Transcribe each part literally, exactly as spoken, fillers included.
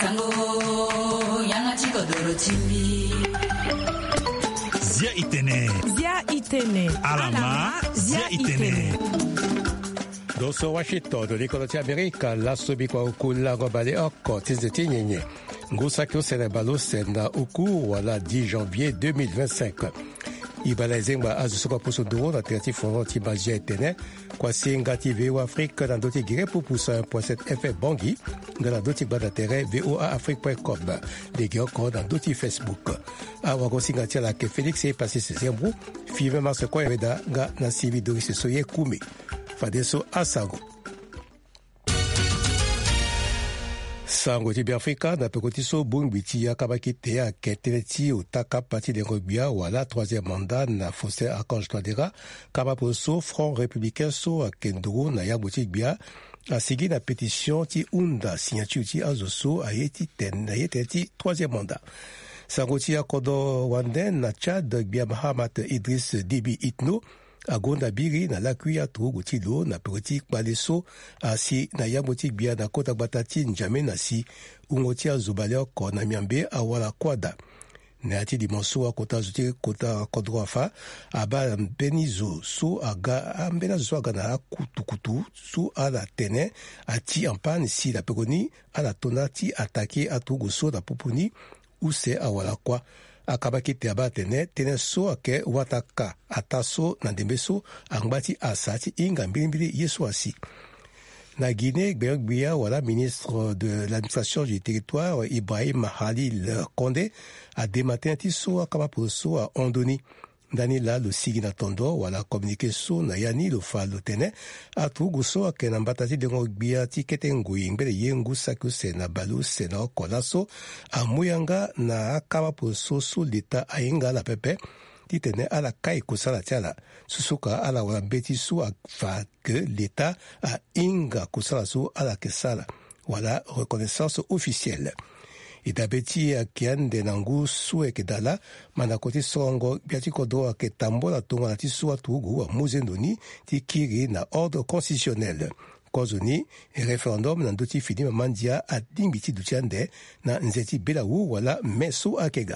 Zia itene. Zia itene. Alama. Zia itene. Doso Washington, de l'école d'Amérique, la sobikwa ukula gobale oko, tizeti nyenye. Ngusa kyo senebalo sena uku wala dix janvier deux mille vingt-cinq. Ibalazengba azusoka puso duro na terati foron tibazia etene. Kwa singa T V O Afrique dans doti gire pour pousser un point sept F M Bangui dans la doti badatere V O A Afrique point com. Les gars encore dans doti Facebook. Awago singa tia la ke Félix est passé ses embrouilles. Five mars kwa eveda ga na sivi doris soye kume. Fadeso asango. Sango tibi Afrika na pekotiso bungbiti ya kabaki te ya keteleti utaka parti de Robia wala troisième mandat na Fossé Archange Touadéra kaba poso Front Républicain so a Kendoro na ya boutique bia a sigi na pétition ti unda signature ti azoso a yeti ten na yeti troisième mandat. Sango ti ya kodo wanden na Tchad bia Mahamat Idriss Déby Itno a gonda biri na lakui ya tugu tilo na politique baleso asi na yamotik bia na kota batati njame na si ungoti ya zubaleo ko na miambe awala kwada na ati dimonso wa kota zuti kota kodroafa aba benizo so aga ambena zo aga na kutukutu so ala tene ati ampani si la pegoni ala tonati atake atugu so na pupuni use awala kwa akabaki te abatene tene so ake wataka ataso na ndembeso angbati asati inga mbilimbili yesu asi. Na Guinée, Gbia wala ministre de l'administration du territoire Ibrahim Halil Condé a dématé tiso akabaposo a Ondoni. Danila le sigina tondo wala communiqué so na yani lo fa lo tene atugu so ake na mbatati de Gbia tikete ngui mbele yengu sakuse na balu sena kolaso amuyanga na akabaposo so leta ainga la pepe titene ala kai kusala tiala susuka ala wambeti su fa que l'État a inga kusala su ala kesala wala reconnaissance officielle. Itabeti ya kiande nangu suwe kedala manakoti songo biati kodo ke tambola tonga na tisua tugu wa muzendoni tikiri na ordre constitutionnel. Kozoni référendum na ndoti fini mandia a dimbiti dutiande na nzeti belawu wala meso akega.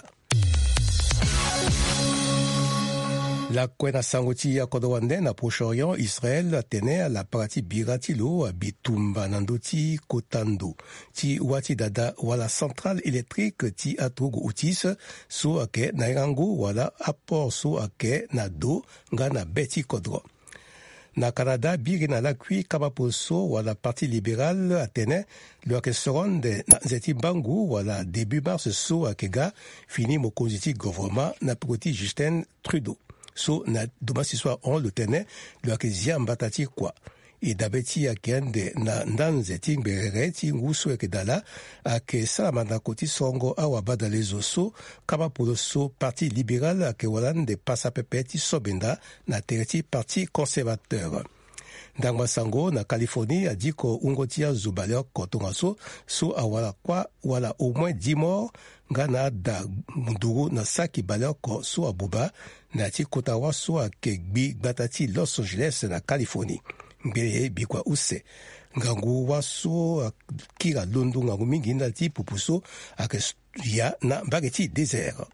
La kwena sangoti ya kodowande na Proche-Orient, Israël tene à la partie biratilo à bitumba nandoti kotando. Ti wati dada wala centrale électrique ti atugu utis so ake na irango wala apport so ake na do nga na beti kodro. Na Canada, biri na lakui kabaposo wala parti libéral atene le restaurant de zeti bangu wala début mars so akega fini mokonziti gouvernement na proti Justin Trudeau. So na domasi soit on le tenait le akezia mbatati kwa et dabeti akende na ndanze timberere tingusu ekedala ake salamanda koti songo awa badalezo so kaba poloso parti libéral ake walande passa pepeti sobenda na tereti parti conservateur. Ndangwa sango na Californie a dit ko ungotia zubaleo kotonga so so awala kwa wala au moins dix morts ngana da munduru na saki baleo ko so abuba na ti kotawa so akegbi batati Los Angeles na Californie ngere bikwa use ngangu waso kira londo ngangu mingi na ti pupuso ake ya na bageti désert.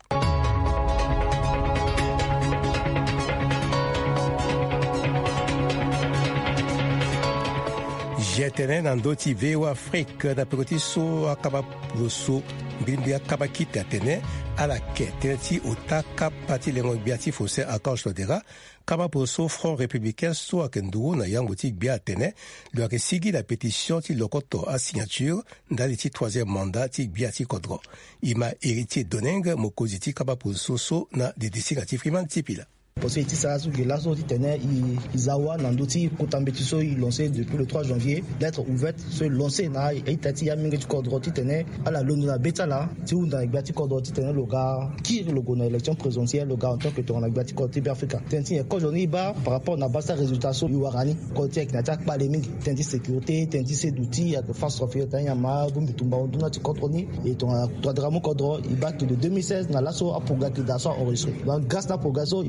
Jetene nandoti V O Afrique na pekoti so akaba loso mbimbi akaba kite atene ala ke teneti otaka pati lengo biati Fossé Archange Touadéra kaba poso Front Républicain so akenduru na yangoti bia atene lui a sigi la pétition ti lokoto a signature ndali ti troisième mandat ti biati kodro ima héritier doneng mokoziti kaba poso so na de décigatif friman tipila. Parce que ça que là sorti tenait Izawa Nandoti Kotambetiso il lancé depuis le trois janvier lettre ouverte se lancer na et tati ya mingi kodroti tenait à la londona betala ti unda gbati kodroti tenait le gars qui le gona élection présidentielle le gars en tant que ton gbati kodroti Africa tenti e kojoni ba par rapport na basa résultat so yuarani côté na tak pas les mingi tenti sécurité tenti c'est d'outils à face of tanya ma bumbi tumba onduna ti kontroni et ton droit dramo kodro il bat de deux mille seize na laso apoga ki daso enregistré donc grâce à pogaso il pensait que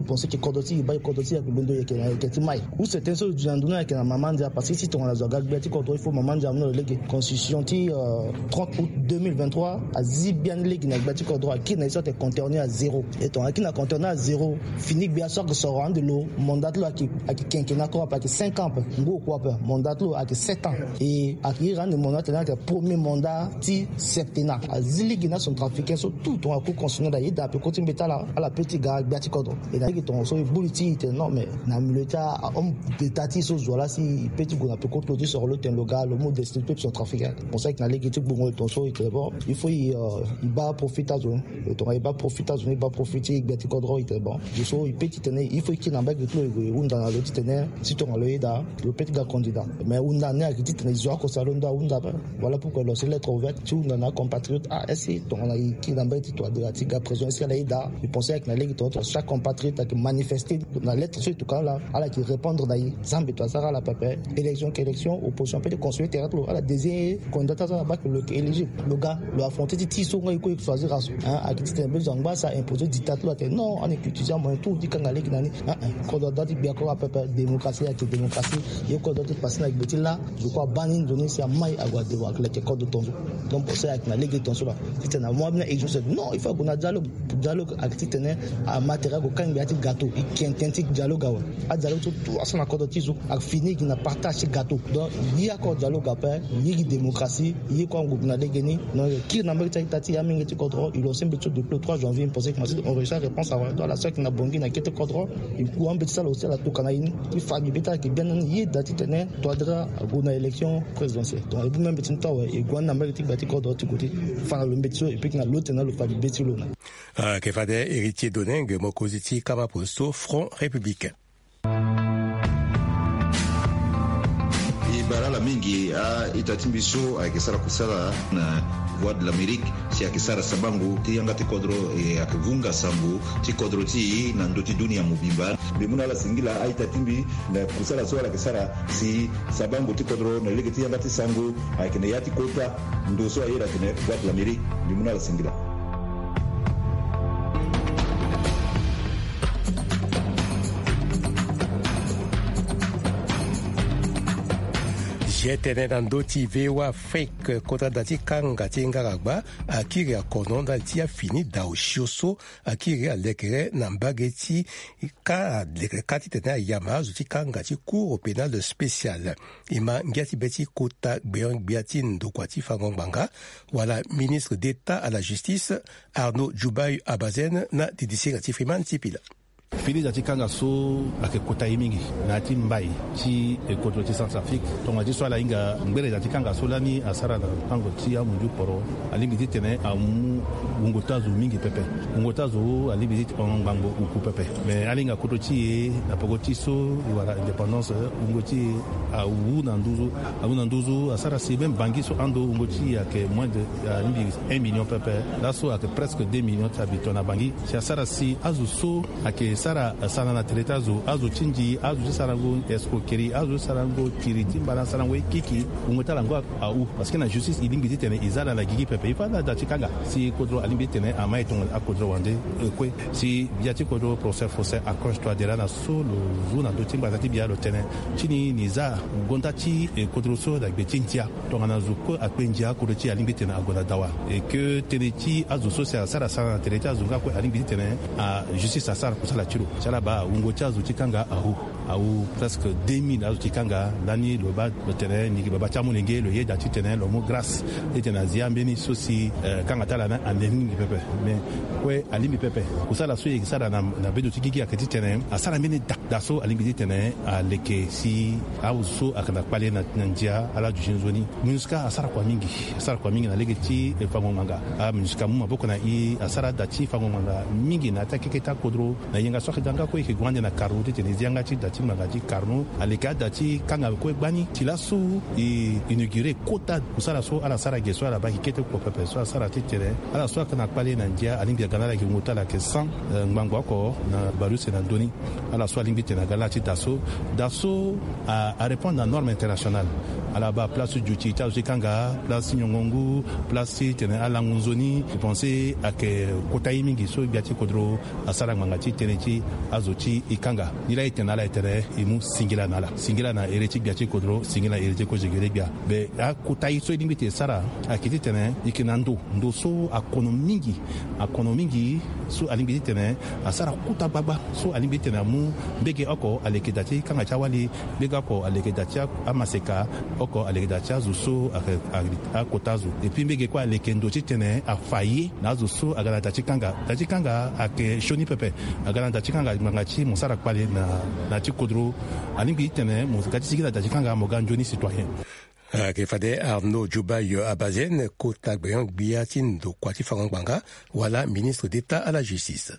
kodoti ba kodoti ya kulondo ya kena keti mai ou certains so janduna ya kena mamanja parce que si ton la zoga biati kodro il faut mamanja no lege constitution ti trente août deux mille vingt-trois a zibian lege na biati kodro qui na sorte conterné à zéro et ton qui na conterné à zéro fini bien sort que sort de l'eau mandat lo qui qui quinquennat quoi pas que cinq ans ngo quoi pas mandat lo à que sept ans et à qui rend mandat là que premier mandat ti septennat a ziligi na son trafiquant sur tout ton coup constitutionnel da peut continuer là à la petite gare biati kodro et là qui ton so buliti non mais na milita homme de tati so zola si petit gona peut continuer sur le ten local le mot de structure son trafiquant pour ça que na legi tu bon ton so il bon il faut il va profiter zone et ton il va profiter zone il va profiter biati kodro il bon je so il petit tenait il faut qu'il n'embête tout le on dans le tenait si ton le da le petit gars candidat mais on a né qui tenait zo ko salonda on da voilà pourquoi le lettre ouverte tu on a compatriote ah est-ce ton on a qui n'embête toi de la tiga président c'est là da il pensait que na legi ton chaque compatriote qui manifester dans lettre sur tout cas là à la qui répondre d'ailleurs zambe toi ça la papa élection qu'élection opposition peut construire terrain à la désir candidat ça là que le éligible le gars le affronter ti so ngai ko choisir hein à qui c'était besoin ba ça imposer dictature non on est utilisant moins tout dit quand aller nani hein candidat dit bien ko papa démocratie avec démocratie et candidat passer avec petit là je crois banning donner c'est mai à voir devoir que le code de ton donc pour ça avec la ligue ton là c'était na moi bien et je sais non il faut qu'on a dialogue dialogue avec tenir à matériel ko kan biati gâteau et qui intenti dialogue à dialogue tout à son accord tizo a fini qui n'a partage gâteau donc il y a accord dialogue après il y a démocratie il y a quoi on a dégainé non qui n'a pas été tati ya mingi contrôle il a semblé tout depuis le trois janvier pensait que on reçoit réponse à dans la seule qui n'a bongi n'a quitté contrôle il coup un petit ça aussi la tout canaïne il famille beta qui bien y dati tenait toi dra à élection présidentielle donc il même petit temps et quoi n'a pas été bati contrôle tout côté faire le métier et puis que l'autre n'a le famille beti lona ah que fade héritier Doneng Mokoziti Kama Posto Front républicain. Barala mingi a itatimbiso akisara kusala na voix de l'Amérique si akisara sabangu ti yanga ti kodro e akivunga sambu ti kodro ti na ndoti dunia mubimba bimuna la singila a itatimbi na kusala so akisara si sabangu ti kodro na lege ti yanga ti sangu akine yati kota ndoso ayera kine voix de l'Amérique bimuna la singila. Jetene nandoti vewa fake kota dati kanga tingaragba akiri akonon dati a fini da oshioso akiri alekere nambageti ka alekere kati tena yama zuti kanga ti cour pénal spécial ima ngiati beti kota gbeon gbiati ndokwati fangongbanga wala ministre d'état à la justice Arnaud Djoubaï Abazen na didisira ti Freeman Tipila. Fili dati kanga so ake kota yimingi na ti mbai ti ekoto ti Centrafrique tonga ti so ala inga ngbere dati kanga so lani asara na pango ti amunju poro alingi ti tene amu ungota zo mingi pepe ungota zo alingi ti ongbangbo uku pepe mais alinga koto ti na pogo ti so wala indépendance ungoti a wu na nduzu a wu na nduzu asara si même bangi so ando ungoti ake moins de alingi un million pepe là so ake presque deux millions d'habitants na bangi si asara si azu so ake sara sana na tereta zo azu chinji azu sarango escroquerie azu sarango tiriti mbana sarango kiki ungota lango au parce que la justice ilimbi tene izala la gigi pepe ifa da chikanga si kodro alimbi tene amai ton akodro wande kwe si biati kodro procès fossé accroche-toi de na solo zuna do timba tati bia lo tene chini niza gonta chi kodro so da betintia tongana zuko akwenjia kodro chi alimbi tene agoda dawa et que tene chi azu so sara sana tereta zunga ko alimbi tene a justice asara kusala chiro chala ba ungo chazu chikanga ahu au presque deux mille azu chikanga lani lo ba le tene ni baba chamunenge le yeda tene lo mo grâce etena ziambeni sosi kanga tala na andeni pepe mais kwe alimi pepe kusala so yisala na na bedo tikiki akati tene asala mini daso alimi tene aleke si au so akana pale na njia ala jujinzoni muska asara kwa mingi asara kwa mingi na lege ti e fango manga a muska mu maboko na i asara dati fango manga mingi na takiketa kodro na yenga so khidanga ko ikigwande na karoti tene zianga ti dati ti magaji Carnot aleka dati kanga ko gbani ti la su i inauguré kota kusala so ala sara geso ala ba hikete ko pepe so sara titere ala so kana pale na ndia alingi gala ki mota la ke cent ngbango ko na baruse na doni ala so alingi te na gala ti daso daso a, a répondre à norme internationale ala ba place du tita kanga place nyongongu place tene ala ngunzoni penser à que kota imingi so biati kodro asara ngangati teneti azoti ikanga nila itena la itere imu singila nala singila na ereti biati kodro singila ereti ko jegere bia be a kota iso limite sara akiti tene ikinando ndo so akonomingi akonomingi so alimbiti tene asara kuta baba so alimbiti tene mu bege oko alekidati kanga chawali bega ko alekidati amaseka oko alekidati azuso a kotazu et puis bege kwa lekendo tene a failli na azuso agala dati kanga dati kanga ake shoni pepe agala dati kanga mangachi musara kwale na na tikodro alimbiti tene muzikati sigila dati kanga moganjoni citoyen ke fade Arnaud Djoubaï Abazen kota gbayang biatin do kwati fangbanga wala ministre d'État à la justice.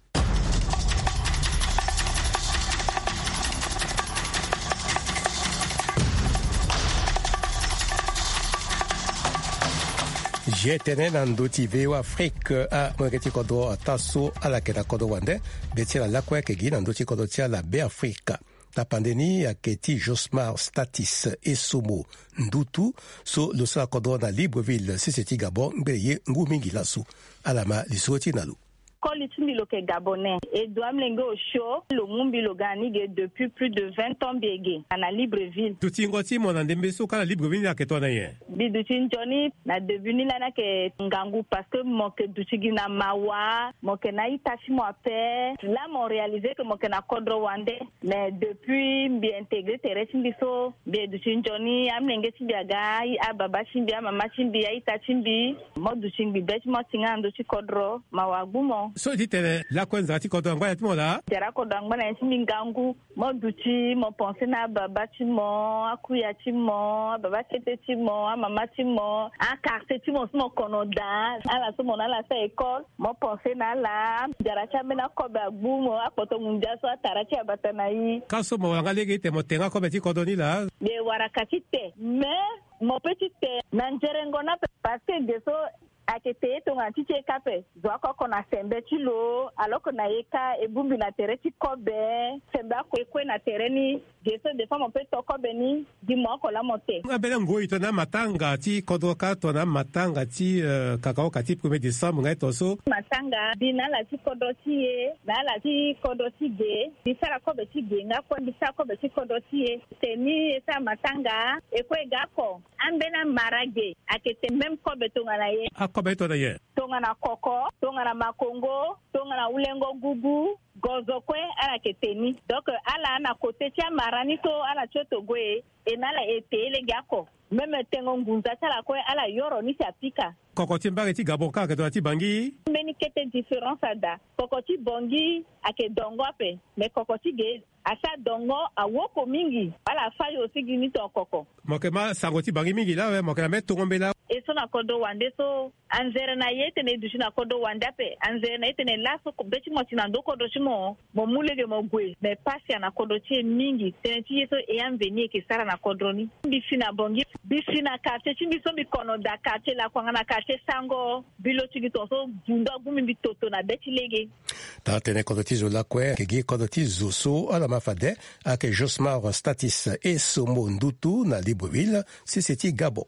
Jetene nandoti veo Afrique a mweketi kodo taso ala kena kodo wande betia la kwe kegi nandoti kodo tia la be Afrique. La pandémie a keti Josmar Statis et Somo Ndutu so lo sala kodo na Libreville siseti Gabon mbeye ngumingi lasu alama lisuoti nalu. Kolitimi loke gabonais et doit mlenge au show le mumbi lo ganige depuis plus de vingt ans biege à Libreville. Tuti ngoti mona ndembe so kala Libreville ya ketona ye. Biduti Johnny na devenu la na ke ngangu parce que moke duti na mawa moke na itachi mo ape là m'ont réalisé que moke na kodro wande mais depuis bien intégré teresi biso biduti Johnny amlenge sibiaga a baba simbia mama simbia itachi mbi mo duti mbi bet mo tinga ndochi kodro mawagumo. So ditene la kwenza ti kodo ngwa ti mola jara kodo ngwa na ti mingangu mo duti mo pense na baba ti mo akuya ti mo baba tete ti mo mama ti mo a carte ti mo mo konoda ala so mo na la sa école mo pense na la jara cha mena ko ba gbu mo apoto munja so atara ti abata na yi kaso mo nga lege te mo tenga ko be ti kodo ni la de warakati te mais mon petit te nanjerengo na parce que de so akete tonga tiche kape zoko kona sembe chilo aloko na yeka ebumbi na tereti kobe sembe ko ekwe na tereni geso de fama pe to kobe ni di mo ko la mote abela ngoi to na matanga ti kodoka to na matanga ti uh, kakao kati premier décembre ngai to so matanga dina la ti kodoti e na la ti kodoti ge di sara kobe ti ge nga ko di sara kobe ti kodoti e teni sa matanga ekwe gako ambena marage akete même kobe tonga na ye kobe to da ye tonga na koko tonga na makongo tonga na ulengo gugu gozokwe ala keteni donc ala na côté tia marani to ala choto gwe enala etele gako meme tengo ngunza tala ko ala yoro ni sapika kokoti mbare ti Gabon ka to ti bangi meni kete différence ada kokoti bongi ake dongo ape mais kokoti ge asa dongo awoko mingi ala fayo sigini to koko moke ma sangoti bangi mingi la we moke na meto ngombela e so na kodo wande so anzere na yete ne dushi na kodo wande ape anzere na yete ne laso ko beti mo tinando kodo chimo mo mulege mo gwe mais pasi na kodo ti mingi teneti yeso e amveni ke sara na kodroni bifina bongi bifina karte ti biso bi kono da karte la kwanga na karte sango bilo ti to so bunda gumi bi toto na beti lege ta tene kodo ti zo la kwe ke kodo ti zo so ala mafade ake Josmar Statis et Somo Ndutu na Libreville si c'est Gabon.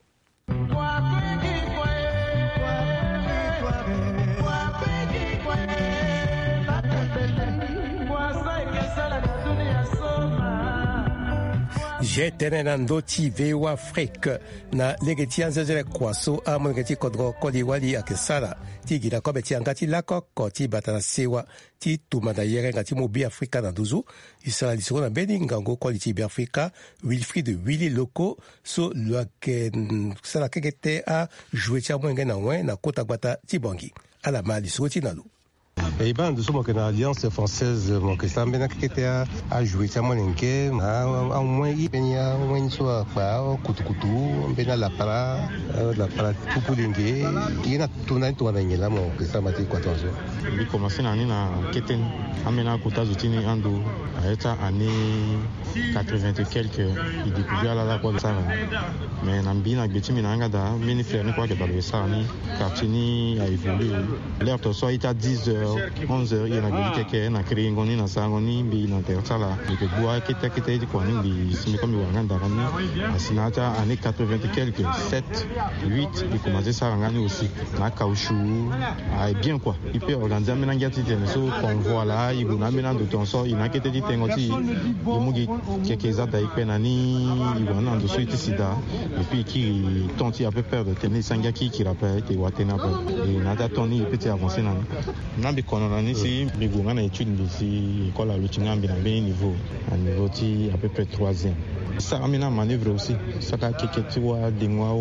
Jetene na ndoti veo Afrique na legeti anzezele kwaso a mwengeti kodro kodi wali akesara ti gira kobe ti angati lako ko ti batana sewa ti tumanda yere ngati mobi Afrika na duzu isara lisoro na beni ngango kodi ti bi Afrika Wilfried Willy Loko so luake sala kekete a joué ti mwenge na wen na kota gbata ti bongi ala ma lisoro ti nalu Et ben de somo que l'Alliance française mon que ça mbena qui était à jouer ça mon enquête au moins il benya au moins soit pas kutu kutu mbena la para la para pour linguer il na tuna tuna ngela mon que ça m'a dit quoi toi il commencé na na keten amena kuta zutini ando aeta année quatre-vingt et quelques il découvert la la quoi ça mais na mbina gbeti mina ngada mini faire ni quoi que dans le ça ni quartier ni a évolué l'heure to soit il à dix heures onze heures il na gbeti keke na créer ngoni na sa ngoni bi na terre là et que bois qui était qui était di quoi ni bi simi comme nganda ngani asinata année quatre-vingt et quelques sept huit il commençait ça ngani aussi na caoutchouc ah bien quoi il peut organiser maintenant ngati tene so convoi là il na maintenant de ton sort il na kete di tengoti il mugi quelques za dai penani il va na de suite sida et puis qui tenti un peu peur de tenir sangaki qui rappelle que watena et nata toni petit avancer na na bi kono na ni si bi gonga na étude ici école à l'utinga bi na ben niveau à niveau ti à peu près troisième ça amena manœuvre aussi ça ka keketi wa dingwa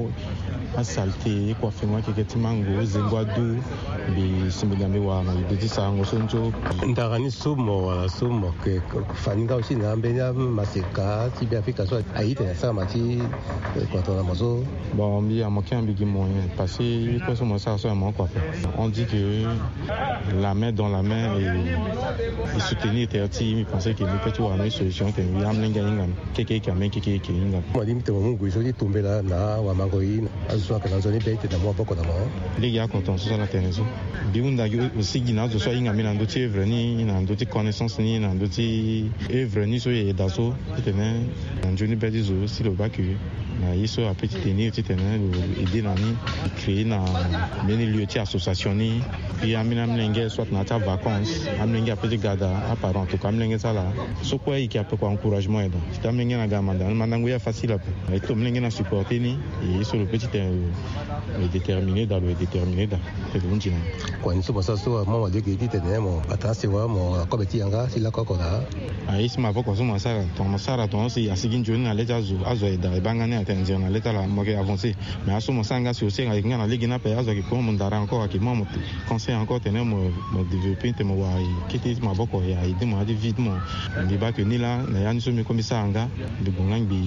a salté quoi fait moi keketi mango zengwa du bi simbigambe wa na bi sango sonjo ndagani somo somo que faninga aussi na mbenya maseka ti bi afrika so aite na ça mati quand on a mazo bon bi amokin bi moyen parce que quoi somo ça so mon quoi on dit que la main dans la main et, et soutenir terti mi pensais que peut être une solution que nous am lenga ngam keke kame keke keke ngam moi limite mon goût je tomber là na wa mangoïne azwa que dans zone bête na moi beaucoup d'abord les gars quand on se la tenezo bi unda aussi gina zo so inga mina ndoti evreni na ndoti connaissance ni na ndoti evreni so e daso tene na joni bedizo si le bac na iso a petit tenir tene aider nani créer na meni lieu ti association ni puis amina mlenge soit na ta vacances amlenge a petit gada a parent to kamlenge sala so quoi il qui a peu encouragement aide si amlenge na gamanda mandango ya facile et to mlenge na supporter ni et sur le petit est déterminé dans le déterminé dans c'est bon dire quoi une chose ça so moi de que tene mo atase wa mo ko beti yanga si la ko la a isi ma boko so mo sara to mo sara to si asigin joni na leta zo azo ida bangane attention na leta la mo ke avancer mais aso mo sanga si aussi avec na ligue na pe azo ki ko mo ndara encore ki mo conseil encore tene mo mo développer te mo wa kiti ma boko ya ide mo adi vite mo ndi ba que ni là na ya ni so mi commissaire anga de bongang bi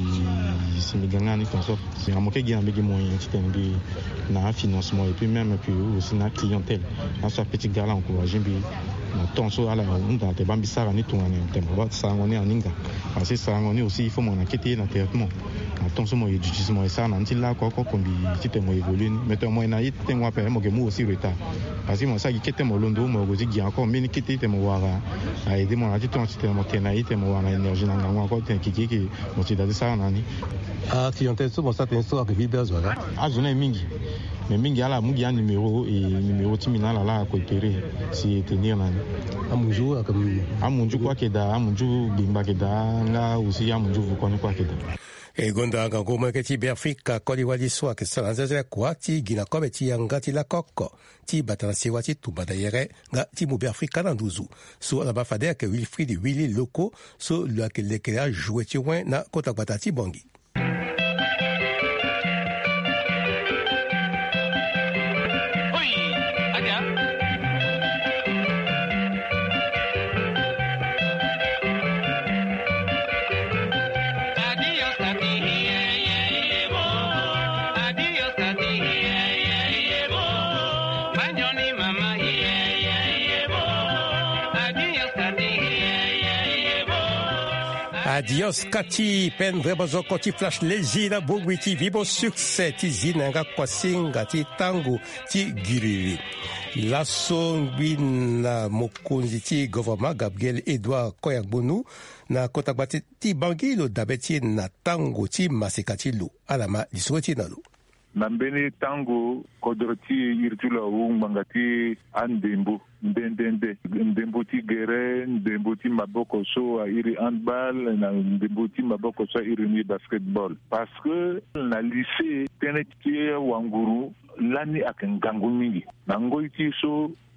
si mi ganga ni konso si mo ke gi na bi mo yin titen bi na financement et puis même puis aussi na clientèle na so petit gars là encourager bi na tonso ala unda te bambi sara ni tungane tembo ba sangoni aninga parce que sangoni aussi il faut mon enquêter na traitement na tonso mo éducation et ça na ntila ko ko kombi tite mo évoluer mais moi na yite moi pe mo ke mo aussi retard parce que moi ça qui était mo londo mo go gi encore mini kiti te mo wara a aider mon ati ton tite mo tena yite mo wara énergie na ngwa ko te kiki ki mo ti da ça na ni a clientèle so mo ça te so avec vibes voilà a journée mingi mais mingi ala mugi un numéro et numéro timina la la ko opérer si tenir na amunju comme amunju kwa keda amunju bimba keda nga aussi amunju vukoni kwa keda e gonda nga ngoma ke ti Afrika ko di wadi so ke sala nzeze kwa ti gina ko ti yanga ti la kokko ti batansi wati tu badayere nga ti mu Afrika na nduzu so la ba fade ke Wilfried Willy Loko so le ke le ke a joué ti wen na kota batati bongi. Adios kati pen vraiment zo koti flash lezi na bongwi ti vibo succès ti zinanga kwasinga ti tango ti giriri la songbi na mokonzi ti gouvernement Gabriel Edouard Koyangbonu na kotagbati ti bangi lo dabeti na tango ti maseka ti lu alama liso ti na lu na mbeni tango kodroti irtula unganga ti andembo ndendende ndembo ti gere ndembo ti maboko so a iri handball na ndembo ti maboko so iri ni basketball parce que na lycée tene ti wanguru lani ak ngangu mingi na ngoi ti so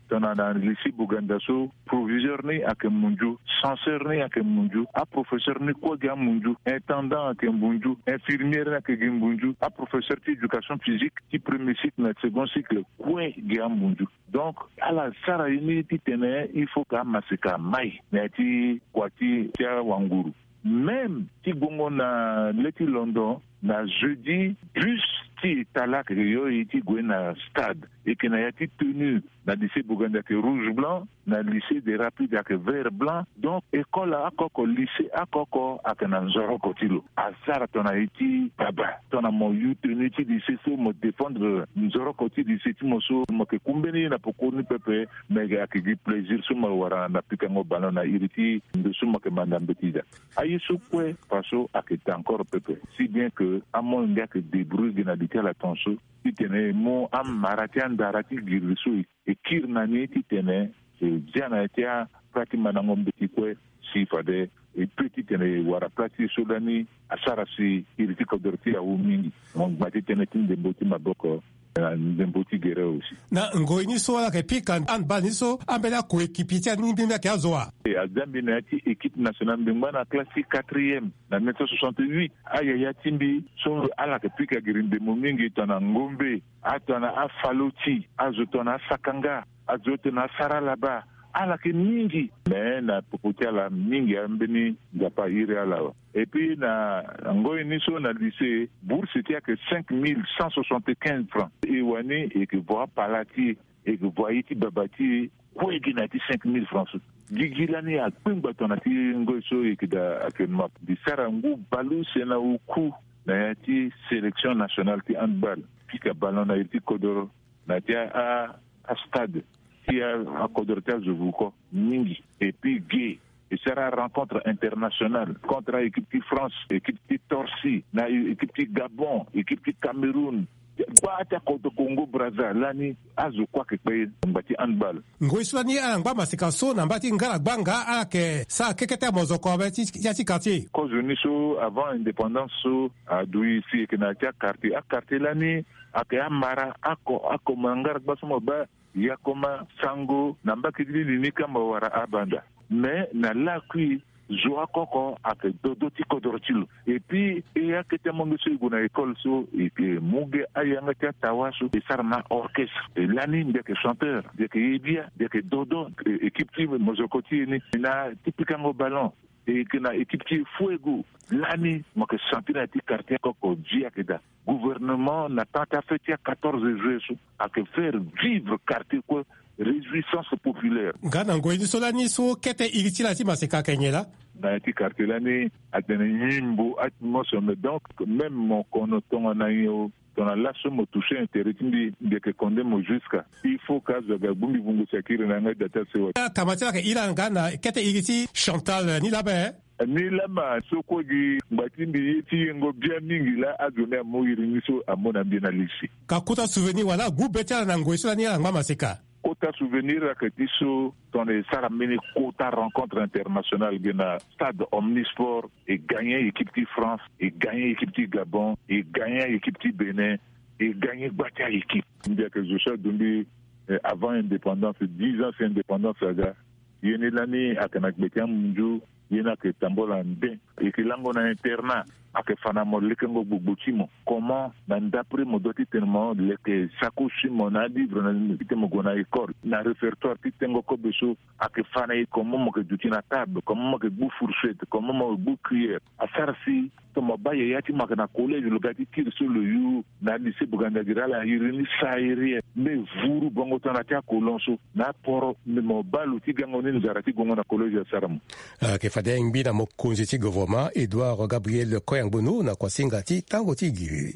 tona na lycée Buganda so proviseur ni ak munju, censeur ni ak munju, a professeur ni ko ga munju, intendant ak munju, infirmière ak munju, a professeur d'éducation physique qui premier cycle na second cycle ko ga munju. Donc à la sara ini titene il faut ka masika mai na ti kwati tia wanguru. Même ti bongo na leti London na jeudi plus ti talak yo iti gwena stade et que na yati tenu na lycée Buganda que rouge blanc na lycée des rapides avec vert blanc. Donc école akoko lycée akoko akana nzoro kotilo asara tona iti baba tona mo yu tenu ti lycée so mo défendre nzoro kotilo lycée ti mo so mo ke kumbeni na pokoni pepe mega akigi plaisir so mo wara na pikango ballon na iriti de so mo ke mandam betida ayi so kwe paso akita encore pepe si bien que amon ndia que débrouille na dité la tonso ti tene mo am marati andarati giriso e kirnani ti tene e jana tia prati manangom beti kwe si fade e petit tene wara prati sodani asara si iriti kodorti ya umingi mon gbati tene tin de boti maboko ndemboti gere aussi na ngoini so la repika an baniso ambela ko ekipitia nimbimba ke azoa e azambi na ti équipe nationale mbimba na classe quatrième na mille neuf cent soixante-huit aya ya timbi so ala ke pika girinde momingi tona ngombe atona afaloti azotona sakanga azotona saralaba ala ke mingi mais na popotia la mingi ambeni ngapa ire ala. Et puis na ngoi niso na lycée bourse c'était que cinq mille cent soixante-quinze francs et wani et que voit palati et que voyiti babati ko eginati cinq mille francs gigilani a pimba tonati ngoi so et que da akema di sarangu balu sena uku na yati sélection nationale ti handball pika ballon na yati kodoro na tia a a stade qui a à Kodorta Zovuko, Ningi, et puis Gay. Et sera rencontre internationale contre l'équipe de France, l'équipe de Torsi, l'équipe de Gabon, l'équipe de Cameroun. Bata koto Congo Brazza lani azu kwa ke pe mbati handball ngoiswani angba masika so na mbati ngala gbanga ake sa kekete mozoko abati ya ti quartier ko joni so avant indépendance so a dui si ke na tia quartier a quartier lani ake amara ako ako mangar basomo ba yakoma sango na mbaki lini kama wara abanda mais na la kui joa koko ake dodo ti kodortilo et puis e ya kete mongo so iguna école so et que muge ayanga tia tawaso e sarna orchestre et lani ndeke chanteur ndeke yebia ndeke dodo équipe ti mozokoti ni na tipikango ballon et que na équipe ti fuego lani mo ke sentir ti quartier koko dia ke da gouvernement n'a pas fait quatorze jours à que faire vivre quartier quoi réjouissance populaire ngana ngoini solani so kete iritila ti maseka kenyela na ti quartier lani atene nyimbo atmosome donc même mon konoton na yo dans la somme touché intérêt de que condamne jusqu'à il faut que zaga bumbi bungu sakiri na ngada data sewa tamatela ke ila ngana kete iriti Chantal ni labe ni lama soko gi batindi ti ngo bien mingi la adona mo irini so amona bien na lisi kakuta souvenir wala gubeta na ngoiso ni ngama maseka kota souvenir que tiso dans les saramini kota rencontre internationale gena stade omnisport et gagner équipe de France et gagner équipe de Gabon et gagner équipe de Bénin et gagner batia équipe bien que je sois donné avant indépendance dix ans c'est indépendance saga yene lani akanak betiam munju yena ke tambola nde et que lango na internat ake fana mo lekengo bubuchimo comment na d'après mo doti tellement leke sakushi mo na livre na nite mo gona école na répertoire titengo ko beso ake fana e comment mo ke dutina table comment mo ke bu fourchette comment mo bu cuillère asarsi to mo baye yati makana collège le gati tire sur le you na lycée Buganda gira la irini sairi me vuru bongo tana tia kolonso na poro me mo balu ti gango ni nzarati gongo na collège saram ke fadeng bina mo konjeti gouvernement Edouard Gabriel Koyang Bono na kwa singati tango tigi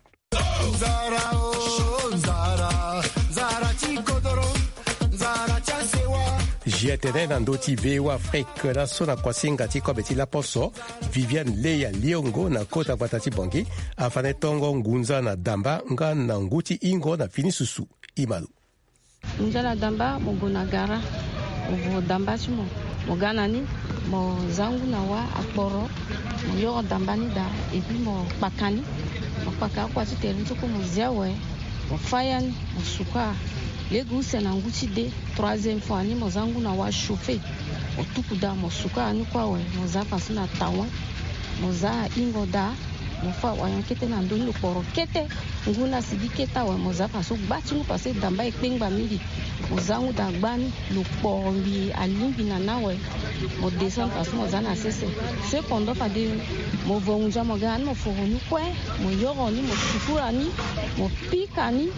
Zara o Zara Zara ti kodoro Zara cha sewa Jiatene na ndoti vewa Afrique na sona kwa singati kwa beti la poso Viviane Leya Liongo na kota vatati bongi afane tongo ngunza na damba nga na nguti ingo na fini susu imalu Njala damba muguna gara uvu damba chimo mugana ni mo zangu na wa akporo mo yo dambani da ebi mo pakani mo paka kwa titeri tuko mo zewe mo fayan mo suka legu sena nguti de troisième fois ni mozangu na wa chauffer otuku da mosuka ni kwa we moza fasuna tawa moza ingo da mofa wa yankete na ndoni lokoro kete nguna sidiketa we moza faso gbati mu pase damba ekpengba mili mozangu da gbani lokoro bi alimbi na nawe mo descend faso moza na sese sekondo pa de mo vonja mo ga no fo ni kwa mo yoro ni mo sukura ni mo pika ni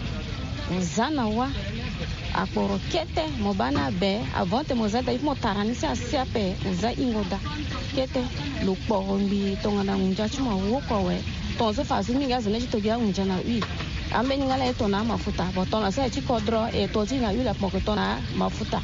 mozana wa akporo kete mobana be avant moza da mo tarani sa siape moza ingoda kete lo kporo mbi tongana munja chuma wo ko we tonzo fasu minga zone chito bia munja na ui ambe ngala eto na mafuta botona sa chi kodro e to chi na ui la poko tona mafuta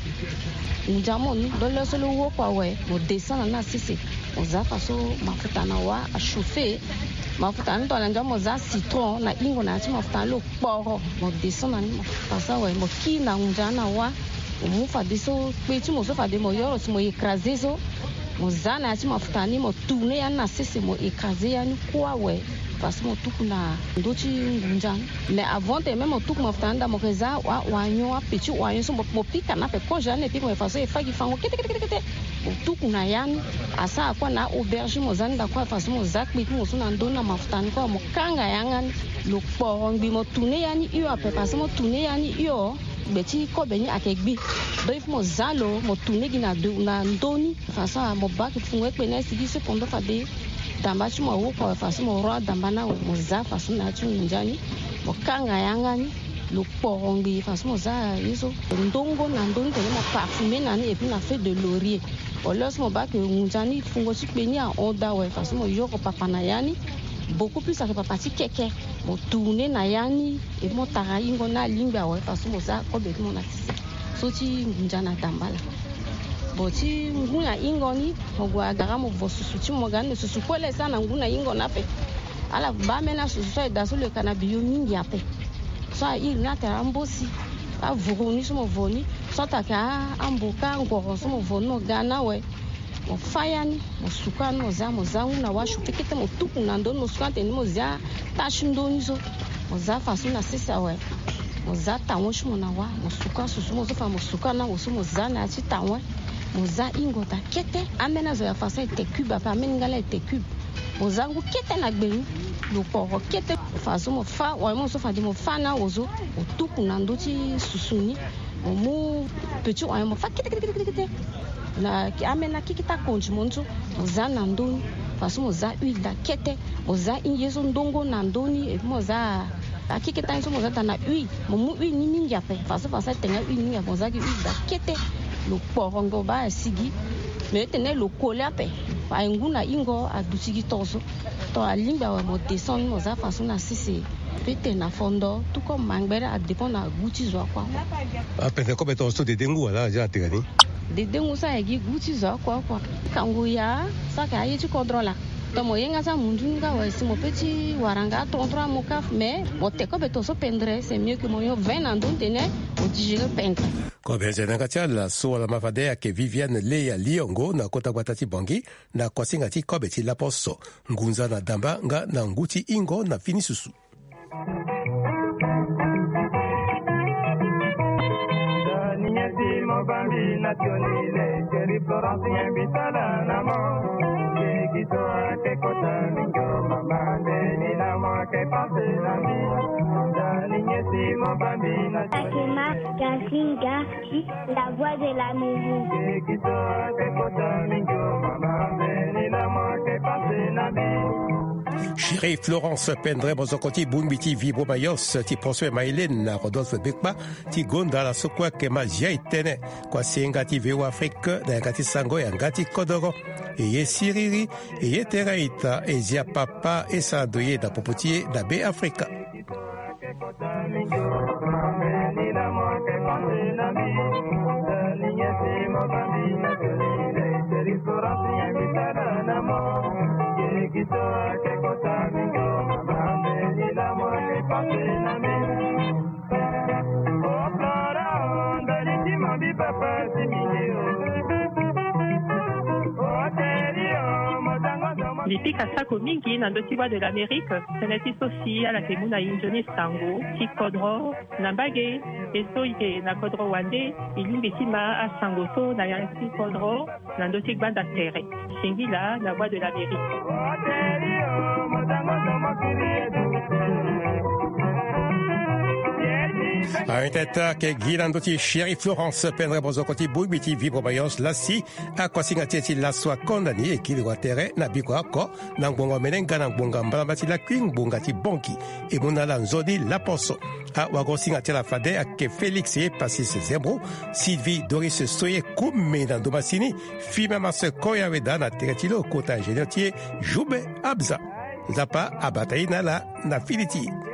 munja mo ni dole solo wo ko we mo desana na sisi moza faso mafuta na wa a chauffer mafuta ndo na njamo za citron na ingo na chi mafuta lo kporo mo desana ni pasa we mo ki na munja na wa mo fa deso pe chi mo so fa de mo yoro si mo écraser so moza na chi mafuta ni mo tourner ya na sisi mo écraser ya ni kwa we parce mo tuku na ndochi ngunja mais avant de même tuku mafuta nda mo keza wa wanyo wa pichu wanyo so mo pika na pe koja ne pika mo faso e fagi fango kete kete kete mo tuku na yani asa kwa na auberge mo zanda kwa faso mo zak bit mo so na ndona mafuta ni kwa mo kanga yanga lo po ngbi mo tourner yani iyo ape parce mo tourner yani iyo beti ko beni akegbi do if mo zalo mo tourner gina de na ndoni faso mo bak fungwe pe na sigi se pondo fa de damba chuma wo kwa faso mo ro damba na mo za faso na chu njani mo kanga yangani lo porongbi faso mo za yeso ndongo na ndongo te mo parfumer na ni et puis na fait de laurier o los mo ba ke njani fungo chi pe ni a onda we faso mo yoko papa na yani beaucoup plus avec papa ti keke mo tourner na yani et mo tara ingo na limba we faso mo za ko be mo na tisi so ti njana dambala boti nguna ingo ni ogwa gara mo vosusu ti mo gane susu kwele sana nguna ingo na pe ala ba mena susu so da so le kana biyo mingi ape so il na tera mbosi a vogoni so mo voni so ta ka amboka ngoro so mo vono gana we mo fayani mo sukano mo za mo za una wa shu pikete mo tuku na ndo no sukante ni mo za ta shindo ni so mo za fasu na sisa we mo za ta wo shu mo na wa mo suka susu mo so fa mo suka na wo so mo za na chi ta we moza ingo ta kete amena zo ya fasa te cube pa meningala te cube moza ngu kete na gbeni lo poro kete faso mo fa wa mo so fa de mo fa na ozo otuku na ndoti susuni mo petit wa mo fa kete kete kete na amena kikita konji monzo moza na ndoni faso moza huile da kete moza inyezo ndongo na ndoni e moza akikita nso moza ta na huile mo mu huile ni mingi ape faso fasa tenga huile ni moza ki huile da kete lo porongo ba sigi me tene lo kola pe pa nguna ingo adusigi toso to alimba wa mo descend mo za faso na sisi pete na fondo tout comme mangbera a dépend na guti zo kwa a pete ko beto so de dengu ala ja tigani de dengu sa egi guti zo kwa kwa kangu ya saka yi ti contrôle to mo yenga sa mundunga wa si mo petit waranga tontra mo kaf me mo te ko beto so pendre c'est mieux que mo yo vingt ans donc tene o digere pendre ko be zena katia so la mafadea ke Viviane Leya Liongo na kota kwatati bongi na kwasinga ti ko beti la poso ngunza na damba nga na nguti ingo na fini susu Akema Gazinga, la voix de la musique. Chérie Florence Pendre Mozokoti Bumbiti Vibro Mayos ti Prosper Maïlen na Rodolphe Bekpa ti Gonda la Sokwa Kema Jaitene kwa Senga ti Veo Afrique na Ngati Sango ya Ngati Kodoro Eye Siriri Eye Teraita Ezia Papa Esa Doye da Popotier da Be Africa ipika sako mingi na ndoti wa de l'Amérique teneti sosi ala kemuna injoni sango ti kodro na mbage eso ike na kodro wande ilimbi tima a sango so na ya ti kodro na ndoti gbanda tere singila na voix de l'Amérique. A un tête ke Guilando ti chéri Florence pendre bozo koti buibiti vibro bayos lasi a kwasinga teti la soi condamné et qu'il terre na biko ako na ngongo menenga na ngonga mbala ti la queen bonga ti bonki e monala nzodi la poso a wagosinga ti la fade a ke Félix e passi se zembro Sylvie Doris Soye kumme na domasini fima mas koya weda na teretilo kota ingénieur ti Joube Abza Zapa abataina la na filiti